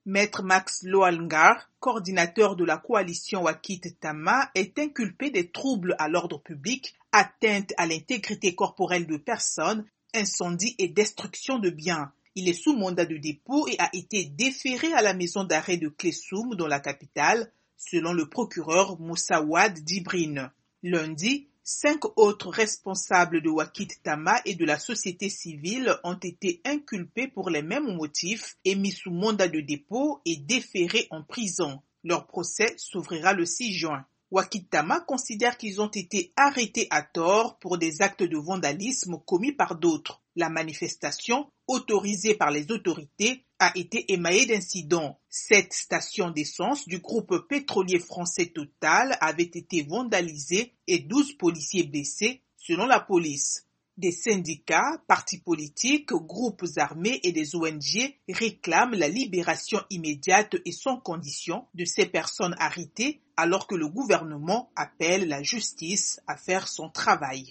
Maître Max Loalngar, coordinateur de la coalition Wakit Tama, est inculpé des troubles à l'ordre public, atteinte à l'intégrité corporelle de personnes, incendie et destruction de biens. Il est sous mandat de dépôt et a été déféré à la maison d'arrêt de Klessoum dans la capitale, selon le procureur Moussa Wad Djibrine. Lundi, 5 autres responsables de Wakit Tama et de la société civile ont été inculpés pour les mêmes motifs et mis sous mandat de dépôt et déférés en prison. Leur procès s'ouvrira le 6 juin. Wakit Tama considère qu'ils ont été arrêtés à tort pour des actes de vandalisme commis par d'autres. La manifestation, autorisée par les autorités, a été émaillée d'incidents. 7 stations d'essence du groupe pétrolier français Total avaient été vandalisées et 12 policiers blessés, selon la police. Des syndicats, partis politiques, groupes armés et des ONG réclament la libération immédiate et sans condition de ces personnes arrêtées alors que le gouvernement appelle la justice à faire son travail.